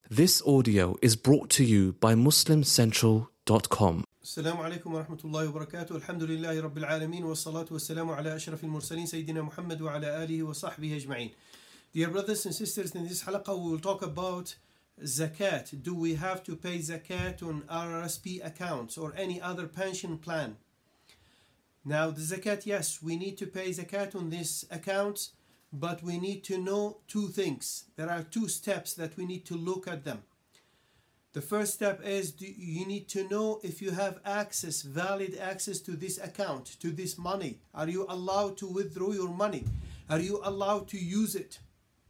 This audio is brought to you by MuslimCentral.com. السلام عليكم ورحمة الله وبركاته. الحمد لله رب العالمين والصلاة والسلام على أشرف المرسلين سيدنا محمد وعلى آله وصحبه أجمعين. Dear brothers and sisters, in this halaqah we will talk about zakat. Do we have to pay zakat on RRSP accounts or any other pension plan? Now the zakat, yes, we need to pay zakat on these accounts, but we need to know two things. There are two steps that we need to look at them. The first step is you need to know if you have access, valid access to this account, to this money. Are you allowed to withdraw your money? Are you allowed to use it?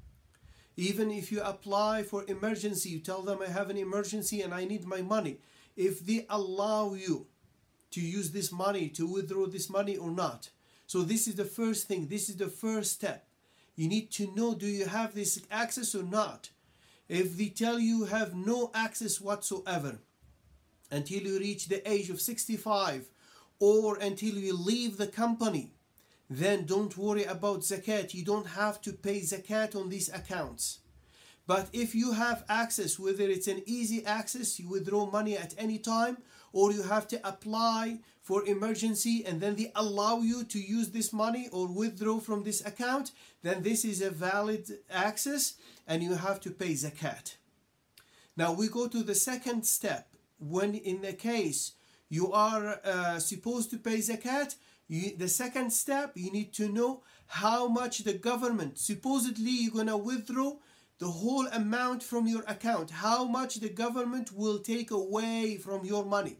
Even if you apply for emergency, you tell them I have an emergency and I need my money. If they allow you to use this money, to withdraw this money or not. So this is the first thing. This is the first step. You need to know, do you have this access or not? If they tell you have no access whatsoever until you reach the age of 65 or until you leave the company, then don't worry about zakat. You don't have to pay zakat on these accounts. But if you have access, whether it's an easy access, you withdraw money at any time, or you have to apply for emergency and then they allow you to use this money or withdraw from this account, then this is a valid access and you have to pay zakat. Now we go to the second step. When in the case you are supposed to pay zakat, the second step, you need to know how much the government, supposedly you're going to withdraw the whole amount from your account, how much the government will take away from your money,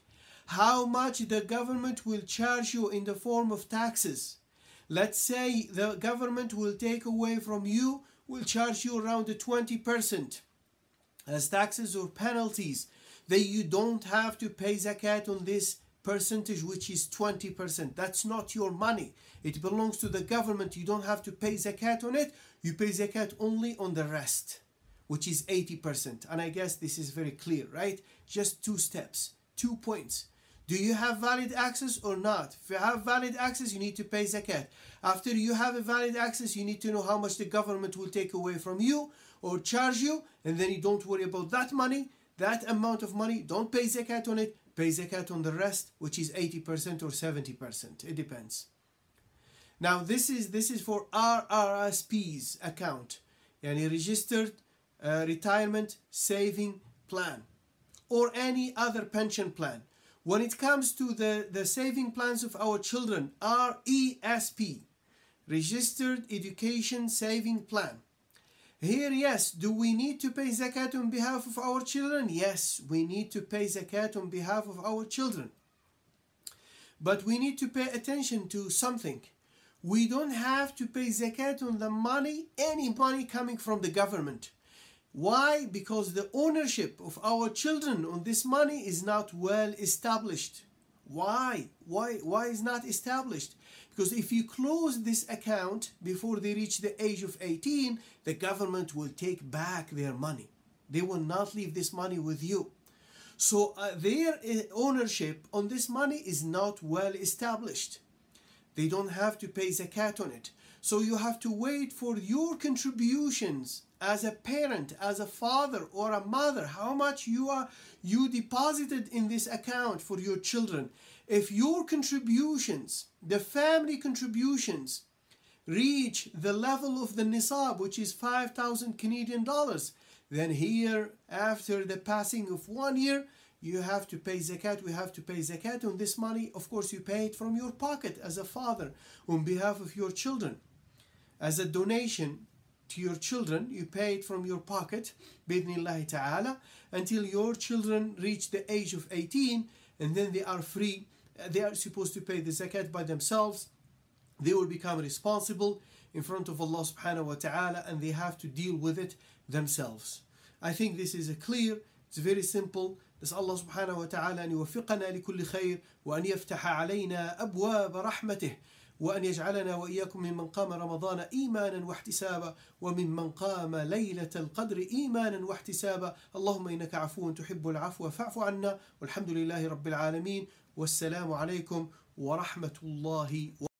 how much the government will charge you in the form of taxes. Let's say the government will take away from you, will charge you around the 20% as taxes or penalties, that you don't have to pay zakat on this percentage, which is 20%. That's not your money. It belongs to the government. You don't have to pay zakat on it. You pay zakat only on the rest, which is 80%. And I guess this is very clear, right? Just two steps, 2 points. Do you have valid access or not? If you have valid access, you need to pay zakat. After you have a valid access, you need to know how much the government will take away from you or charge you, and then you don't worry about that money, that amount of money. Don't pay zakat on it. Pay zakat on the rest, which is 80% or 70%. It depends. Now this is for RRSP's account, yani registered retirement saving plan, or any other pension plan. When it comes to the saving plans of our children, RESP, Registered Education Saving Plan. Here, yes, do we need to pay zakat on behalf of our children? Yes, we need to pay zakat on behalf of our children. But we need to pay attention to something. We don't have to pay zakat on the money, any money coming from the government. Why? Because the ownership of our children on this money is not well established. Why? Why is not established? Because if you close this account before they reach the age of 18, the government will take back their money. They will not leave this money with you. So their ownership on this money is not well established. They don't have to pay zakat on it. So you have to wait for your contributions as a parent, as a father or a mother, how much you deposited in this account for your children. If your contributions, the family contributions, reach the level of the nisab, which is 5,000 Canadian dollars, then here, after the passing of 1 year, you have to pay zakat. We have to pay zakat on this money. Of course, you pay it from your pocket as a father on behalf of your children. As a donation to your children, you pay it from your pocket, bidnillahi ta'ala, until your children reach the age of 18, and then they are free. They are supposed to pay the zakat by themselves. They will become responsible in front of Allah subhanahu wa ta'ala, and they have to deal with it themselves. I think this is clear. It's very simple. نسأل الله سبحانه وتعالى أن يوفقنا لكل خير وأن يفتح علينا أبواب رحمته وأن يجعلنا وإياكم ممن قام رمضان إيمانا واحتسابا وممن قام ليلة القدر إيمانا واحتسابا. اللهم إنك عفو تحب العفو فاعف عنا والحمد لله رب العالمين والسلام عليكم ورحمة الله